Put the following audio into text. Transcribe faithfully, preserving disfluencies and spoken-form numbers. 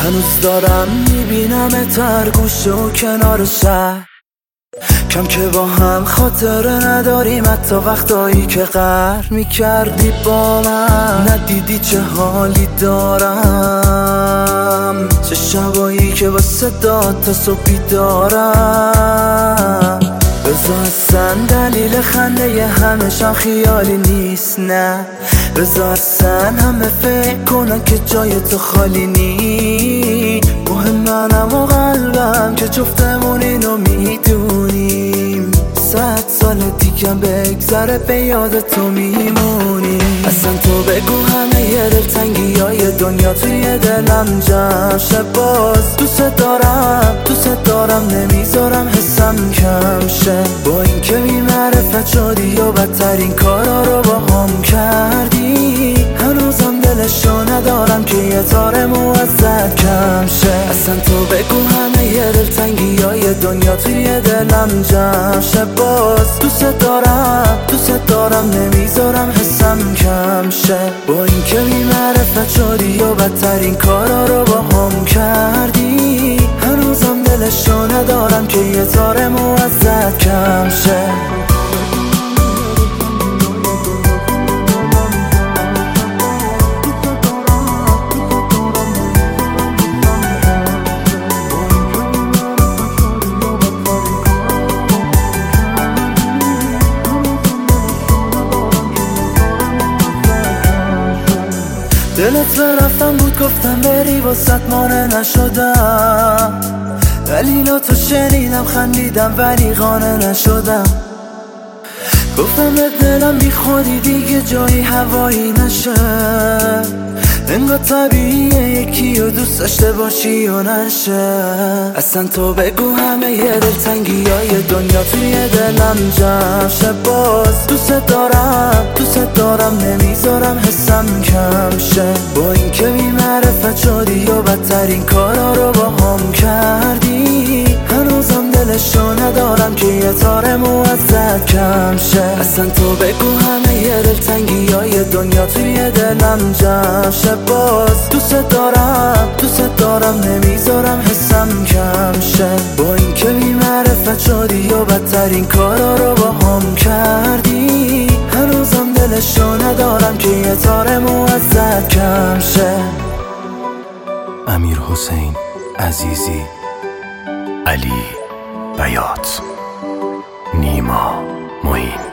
هنوز دارم میبینم تر گوشه و کنار شهر، کم که با هم خاطره نداریم، حتی وقتایی که قهر میکردی با من. ندیدی چه حالی دارم، چه شبایی که با صدا تا صبح بیدارم. رضا اصلا دلیل خنده همشان خیالی نیست، نه رضا اصلا همه فکر کنن که جای تو خالی نی. مهم منم و قلبم که جفتمون اینو میدونیم، صد سال دیگه بگذره به یاد تو میمونیم. اصلا تو بگو همه ی دلتنگی های دنیا توی دلم جمع شه. باز دوست دارم دوست دارم نمیذارم حسم کم شه. با این که بی معرفت شدی و بدترین کارا رو با هم کردی، هنوزم دلشو ندارم که یه تار موزد کم شه. اصلا تو بگو همه ی دلتنگی های دنیا توی دلم جمع شه. باز دوست دارم دوست دارم نمیذارم حسم کم شه. با این که بی معرفت شدی و بدترین کارا رو با هم کردی، هنوزم دلشو ندارم که یه تار موزد کم شه. دلت برفتم بود گفتم بری واسط مانع نشدم، دلیلاتو شنیدم خندیدم ولی قانع نشدم. گفتم به دلم بی خودی دیگه جایی هوایی نشه، انگار طبیعیه یکی و دوست داشته باشی و نشه. اصلا تو بگو همه ی دلتنگی های دنیا توی دلم جمع شه. باز دوست دارم دوست دارم نمیذارم حسم کم شه. با این که بی معرفت شدی و بدترین کارا رو با هم کردی، هنوزم دلشو ندارم که یه تار موزد کم شه. اصلا تو بگو همه ی دلتنگی های دنیا توی دلم جمع شه. باز دوست دارم دوست دارم نمیذارم حسم کم شه. با این که بی معرفت شدی و بدترین کارا رو با هم کردی، هنوزم دلشو ندارم که یه تار موزد کم شه. امیرحسین عزیزی، علی بیات، نیما معین.